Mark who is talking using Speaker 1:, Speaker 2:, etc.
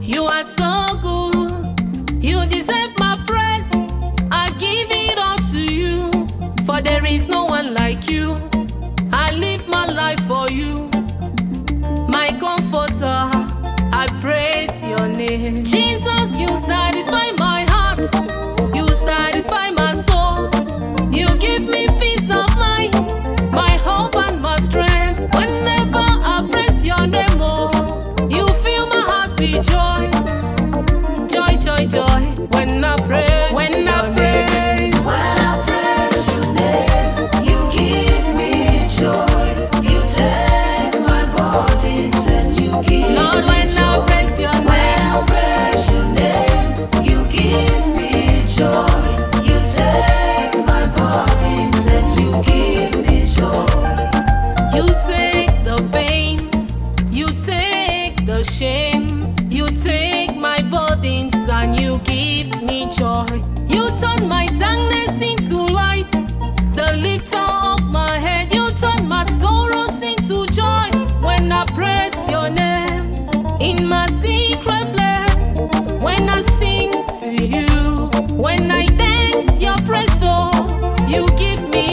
Speaker 1: You are so good. You deserve my praise. I give it all to you. For there is no one like you. I live my life for you. My comforter, I praise your name. Jesus, you satisfy my heart. You satisfy my soul. You give me peace of mind, my hope and my strength. Whenever I praise your name, oh, you fill my heart with joy. Joy, joy, joy. When I praise, when I praise,
Speaker 2: When I praise your name, you give me joy. You take my burdens and you give
Speaker 1: Lord,
Speaker 2: me
Speaker 1: when I
Speaker 2: joy.
Speaker 1: praise your
Speaker 2: When
Speaker 1: name,
Speaker 2: I praise your name, you give me joy. You take my burdens and you give me joy.
Speaker 1: you take the pain, you take the shame, you take my burdens and you give me joy. You turn my darkness into light, the lifter of my head. You turn my sorrows into joy. When I praise your name in my secret place, when I sing to you, when I dance your praise, oh, you give me